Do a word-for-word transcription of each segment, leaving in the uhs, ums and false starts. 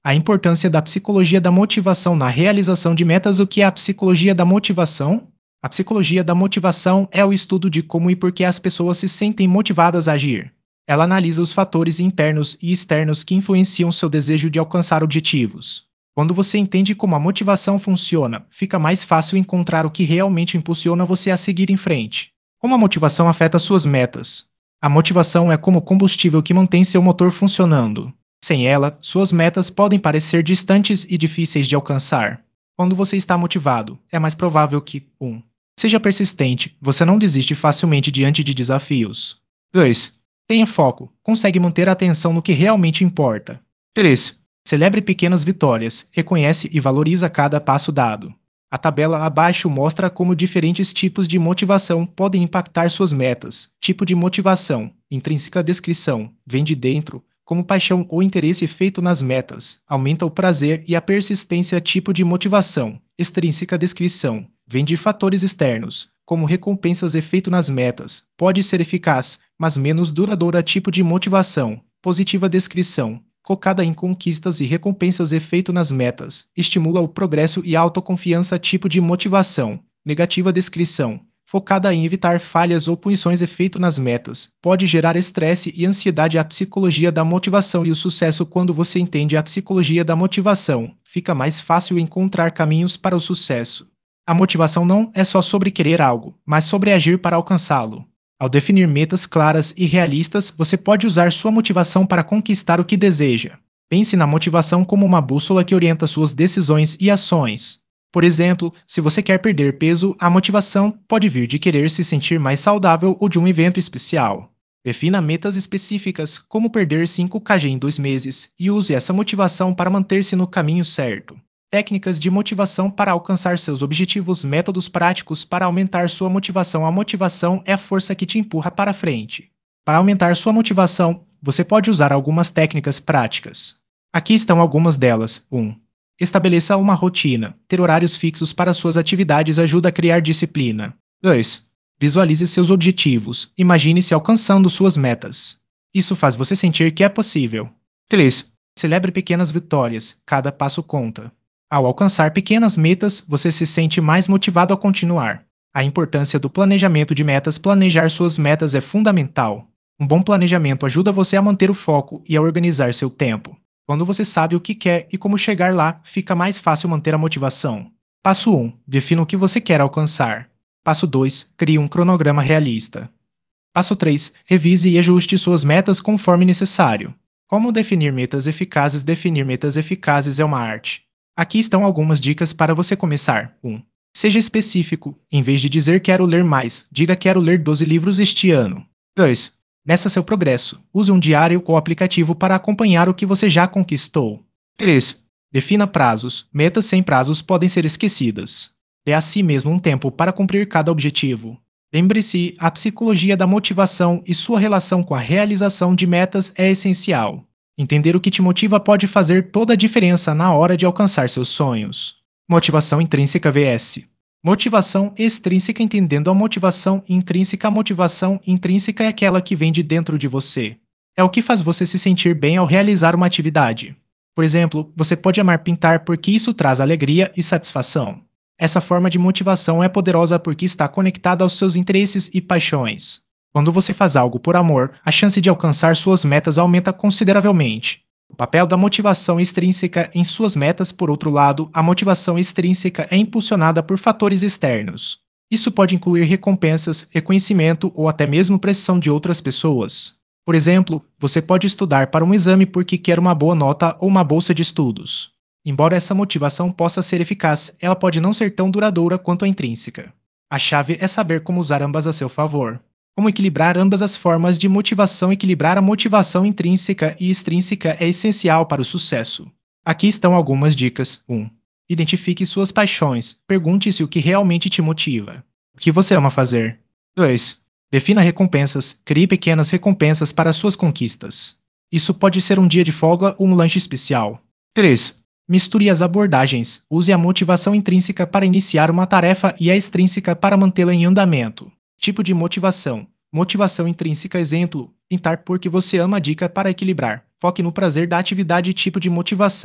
A importância da psicologia da motivação na realização de metas. O que é a psicologia da motivação? A psicologia da motivação é o estudo de como e por que as pessoas se sentem motivadas a agir. Ela analisa os fatores internos e externos que influenciam seu desejo de alcançar objetivos. Quando você entende como a motivação funciona, fica mais fácil encontrar o que realmente impulsiona você a seguir em frente. Como a motivação afeta suas metas? A motivação é como o combustível que mantém seu motor funcionando. Sem ela, suas metas podem parecer distantes e difíceis de alcançar. Quando você está motivado, é mais provável que um. Seja persistente, você não desiste facilmente diante de desafios. dois. Tenha foco, consegue manter a atenção no que realmente importa. três. Celebre pequenas vitórias, reconhece e valoriza cada passo dado. A tabela abaixo mostra como diferentes tipos de motivação podem impactar suas metas. Tipo de motivação, intrínseca descrição, vem de dentro, como paixão ou interesse feito nas metas, aumenta o prazer e a persistência. Tipo de motivação, extrínseca descrição, vem de fatores externos, como recompensas e feito nas metas, pode ser eficaz, mas menos duradoura. Tipo de motivação, positiva descrição, focada em conquistas e recompensas e feito nas metas, estimula o progresso e a autoconfiança. Tipo de motivação, negativa descrição, focada em evitar falhas ou punições e feito nas metas, pode gerar estresse e ansiedade. A psicologia da motivação e o sucesso. Quando você entende a psicologia da motivação, fica mais fácil encontrar caminhos para o sucesso. A motivação não é só sobre querer algo, mas sobre agir para alcançá-lo. Ao definir metas claras e realistas, você pode usar sua motivação para conquistar o que deseja. Pense na motivação como uma bússola que orienta suas decisões e ações. Por exemplo, se você quer perder peso, a motivação pode vir de querer se sentir mais saudável ou de um evento especial. Defina metas específicas, como perder cinco quilos em dois meses, e use essa motivação para manter-se no caminho certo. Técnicas de motivação para alcançar seus objetivos. Métodos práticos para aumentar sua motivação. A motivação é a força que te empurra para frente. Para aumentar sua motivação, você pode usar algumas técnicas práticas. Aqui estão algumas delas. um. Estabeleça uma rotina. Ter horários fixos para suas atividades ajuda a criar disciplina. dois. Visualize seus objetivos. Imagine-se alcançando suas metas. Isso faz você sentir que é possível. três. Celebre pequenas vitórias. Cada passo conta. Ao alcançar pequenas metas, você se sente mais motivado a continuar. A importância do planejamento de metas. Planejar suas metas é fundamental. Um bom planejamento ajuda você a manter o foco e a organizar seu tempo. Quando você sabe o que quer e como chegar lá, fica mais fácil manter a motivação. Passo um. Defina o que você quer alcançar. Passo dois. Crie um cronograma realista. Passo três. Revise e ajuste suas metas conforme necessário. Como definir metas eficazes? Definir metas eficazes é uma arte. Aqui estão algumas dicas para você começar. um. Seja específico. Em vez de dizer quero ler mais, diga quero ler doze livros este ano. dois. Meça seu progresso. Use um diário ou aplicativo para acompanhar o que você já conquistou. três. Defina prazos. Metas sem prazos podem ser esquecidas. Dê a si mesmo um tempo para cumprir cada objetivo. Lembre-se, a psicologia da motivação e sua relação com a realização de metas é essencial. Entender o que te motiva pode fazer toda a diferença na hora de alcançar seus sonhos. Motivação intrínseca versus motivação extrínseca. Entendendo a motivação intrínseca. A motivação intrínseca é aquela que vem de dentro de você. É o que faz você se sentir bem ao realizar uma atividade. Por exemplo, você pode amar pintar porque isso traz alegria e satisfação. Essa forma de motivação é poderosa porque está conectada aos seus interesses e paixões. Quando você faz algo por amor, a chance de alcançar suas metas aumenta consideravelmente. O papel da motivação extrínseca em suas metas. Por outro lado, a motivação extrínseca é impulsionada por fatores externos. Isso pode incluir recompensas, reconhecimento ou até mesmo pressão de outras pessoas. Por exemplo, você pode estudar para um exame porque quer uma boa nota ou uma bolsa de estudos. Embora essa motivação possa ser eficaz, ela pode não ser tão duradoura quanto a intrínseca. A chave é saber como usar ambas a seu favor. Como equilibrar ambas as formas de motivação? Equilibrar a motivação intrínseca e extrínseca é essencial para o sucesso. Aqui estão algumas dicas. um. Identifique suas paixões. Pergunte-se o que realmente te motiva. O que você ama fazer? dois. Defina recompensas. Crie pequenas recompensas para suas conquistas. Isso pode ser um dia de folga ou um lanche especial. três. Misture as abordagens. Use a motivação intrínseca para iniciar uma tarefa e a extrínseca para mantê-la em andamento. Tipo de motivação. Motivação intrínseca. Exemplo: pintar porque você ama. Dica para equilibrar. Foque no prazer da atividade. Tipo de motivação.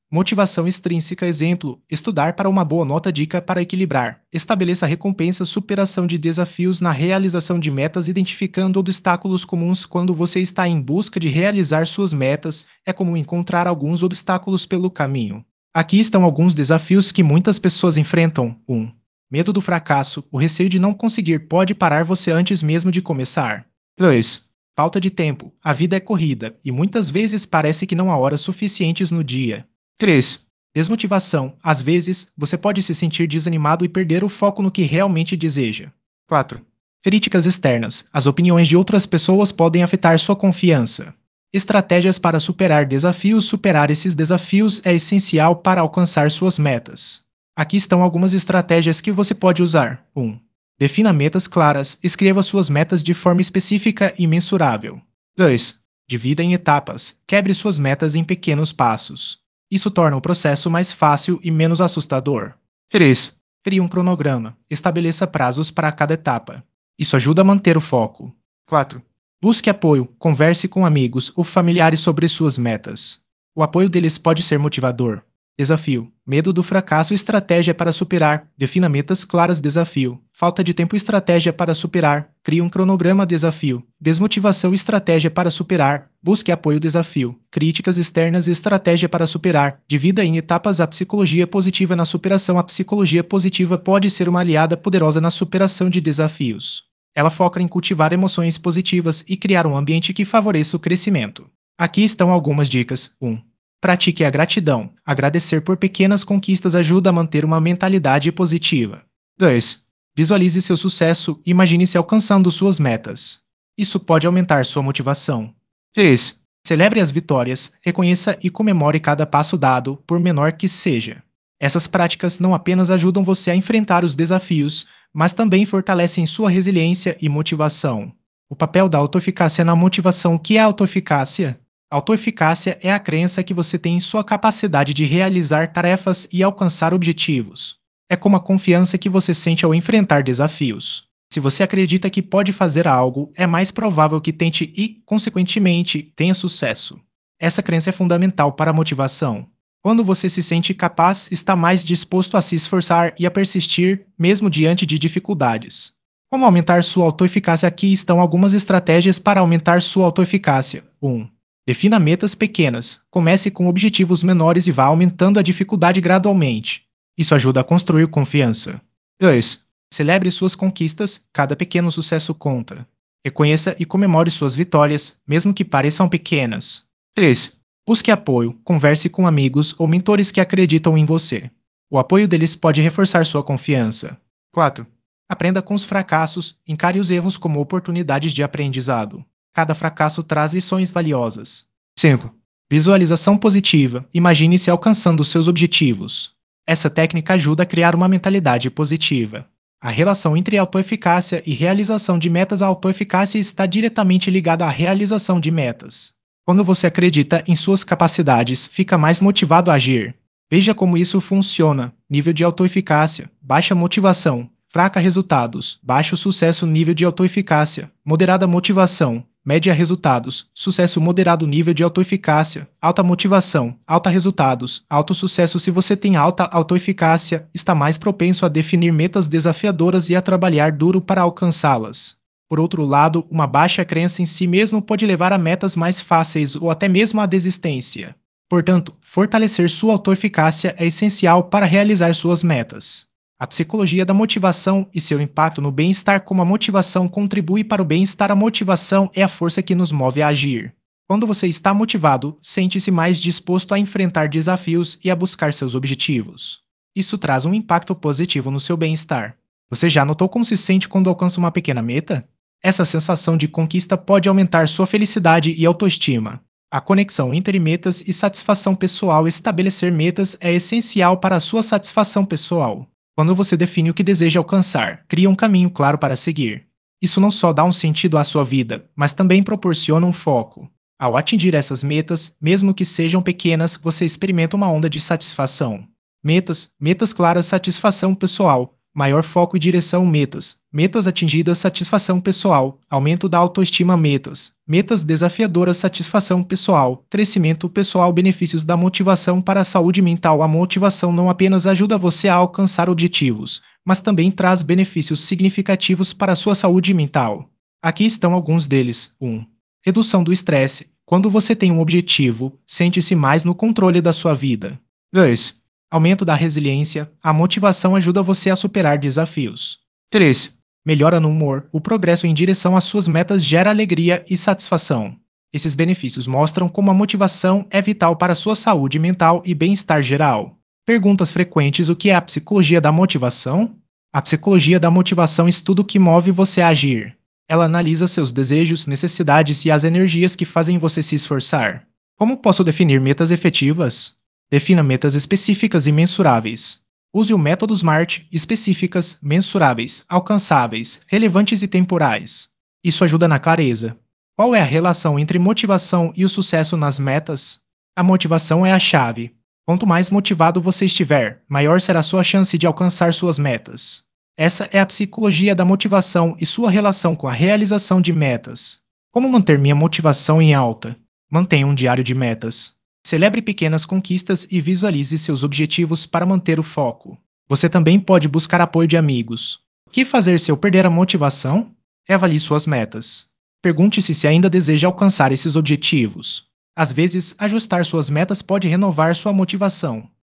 Motivação extrínseca. Exemplo: estudar para uma boa nota. Dica para equilibrar: estabeleça recompensas. Superação de desafios na realização de metas. Identificando obstáculos comuns. Quando você está em busca de realizar suas metas, é comum encontrar alguns obstáculos pelo caminho. Aqui estão alguns desafios que muitas pessoas enfrentam. um. Medo do fracasso. O receio de não conseguir pode parar você antes mesmo de começar. dois. Falta de tempo. A vida é corrida, e muitas vezes parece que não há horas suficientes no dia. três. Desmotivação. Às vezes, você pode se sentir desanimado e perder o foco no que realmente deseja. quatro. Críticas externas. As opiniões de outras pessoas podem afetar sua confiança. Estratégias para superar desafios. Superar esses desafios é essencial para alcançar suas metas. Aqui estão algumas estratégias que você pode usar. um. Defina metas claras. Escreva suas metas de forma específica e mensurável. dois. Divida em etapas. Quebre suas metas em pequenos passos. Isso torna o processo mais fácil e menos assustador. três. Crie um cronograma. Estabeleça prazos para cada etapa. Isso ajuda a manter o foco. quatro. Busque apoio. Converse com amigos ou familiares sobre suas metas. O apoio deles pode ser motivador. Desafio. Medo do fracasso. Estratégia para superar. Defina metas claras. Desafio. Falta de tempo. Estratégia para superar. Crie um cronograma. Desafio. Desmotivação. Estratégia para superar. Busque apoio. Desafio. Críticas externas. Estratégia para superar. Divida em etapas. A psicologia positiva na superação. A psicologia positiva pode ser uma aliada poderosa na superação de desafios. Ela foca em cultivar emoções positivas e criar um ambiente que favoreça o crescimento. Aqui estão algumas dicas. um. Pratique a gratidão. Agradecer por pequenas conquistas ajuda a manter uma mentalidade positiva. dois. Visualize seu sucesso. Imagine-se alcançando suas metas. Isso pode aumentar sua motivação. três. Celebre as vitórias. Reconheça e comemore cada passo dado, por menor que seja. Essas práticas não apenas ajudam você a enfrentar os desafios, mas também fortalecem sua resiliência e motivação. O papel da autoeficácia na motivação. O que é autoeficácia? Autoeficácia é a crença que você tem em sua capacidade de realizar tarefas e alcançar objetivos. É como a confiança que você sente ao enfrentar desafios. Se você acredita que pode fazer algo, é mais provável que tente e, consequentemente, tenha sucesso. Essa crença é fundamental para a motivação. Quando você se sente capaz, está mais disposto a se esforçar e a persistir, mesmo diante de dificuldades. Como aumentar sua autoeficácia? Aqui estão algumas estratégias para aumentar sua autoeficácia. um. Defina metas pequenas. Comece com objetivos menores e vá aumentando a dificuldade gradualmente. Isso ajuda a construir confiança. dois. Celebre suas conquistas. Cada pequeno sucesso conta. Reconheça e comemore suas vitórias, mesmo que pareçam pequenas. três. Busque apoio. Converse com amigos ou mentores que acreditam em você. O apoio deles pode reforçar sua confiança. quatro. Aprenda com os fracassos. Encare os erros como oportunidades de aprendizado. Cada fracasso traz lições valiosas. cinco. Visualização positiva. Imagine-se alcançando seus objetivos. Essa técnica ajuda a criar uma mentalidade positiva. A relação entre autoeficácia e realização de metas. A autoeficácia está diretamente ligada à realização de metas. Quando você acredita em suas capacidades, fica mais motivado a agir. Veja como isso funciona. Nível de autoeficácia, baixa motivação, fraca resultados, baixo sucesso. Nível de autoeficácia, moderada motivação, média resultados, sucesso moderado. Nível de autoeficácia, alta motivação, alta resultados, alto sucesso. Se você tem alta autoeficácia, está mais propenso a definir metas desafiadoras e a trabalhar duro para alcançá-las. Por outro lado, uma baixa crença em si mesmo pode levar a metas mais fáceis ou até mesmo à desistência. Portanto, fortalecer sua autoeficácia é essencial para realizar suas metas. A psicologia da motivação e seu impacto no bem-estar. Como a motivação contribui para o bem-estar? A motivação é a força que nos move a agir. Quando você está motivado, sente-se mais disposto a enfrentar desafios e a buscar seus objetivos. Isso traz um impacto positivo no seu bem-estar. Você já notou como se sente quando alcança uma pequena meta? Essa sensação de conquista pode aumentar sua felicidade e autoestima. A conexão entre metas e satisfação pessoal. Estabelecer metas é essencial para a sua satisfação pessoal. Quando você define o que deseja alcançar, cria um caminho claro para seguir. Isso não só dá um sentido à sua vida, mas também proporciona um foco. Ao atingir essas metas, mesmo que sejam pequenas, você experimenta uma onda de satisfação. Metas, metas claras. Satisfação pessoal. Maior foco e direção metas. Metas atingidas satisfação pessoal. Aumento da autoestima metas. Metas desafiadoras satisfação pessoal. Crescimento pessoal benefícios da motivação para a saúde mental. A motivação não apenas ajuda você a alcançar objetivos, mas também traz benefícios significativos para a sua saúde mental. Aqui estão alguns deles. um. Redução do estresse. Quando você tem um objetivo, sente-se mais no controle da sua vida. dois. Aumento da resiliência. A motivação ajuda você a superar desafios. três. Melhora no humor. O progresso em direção às suas metas gera alegria e satisfação. Esses benefícios mostram como a motivação é vital para a sua saúde mental e bem-estar geral. Perguntas frequentes: o que é a psicologia da motivação? A psicologia da motivação estuda o que move você a agir. Ela analisa seus desejos, necessidades e as energias que fazem você se esforçar. Como posso definir metas efetivas? Defina metas específicas e mensuráveis. Use o método SMART: específicas, mensuráveis, alcançáveis, relevantes e temporais. Isso ajuda na clareza. Qual é a relação entre motivação e o sucesso nas metas? A motivação é a chave. Quanto mais motivado você estiver, maior será sua chance de alcançar suas metas. Essa é a psicologia da motivação e sua relação com a realização de metas. Como manter minha motivação em alta? Mantenha um diário de metas. Celebre pequenas conquistas e visualize seus objetivos para manter o foco. Você também pode buscar apoio de amigos. O que fazer se eu perder a motivação? Reavalie suas metas. Pergunte-se se ainda deseja alcançar esses objetivos. Às vezes, ajustar suas metas pode renovar sua motivação.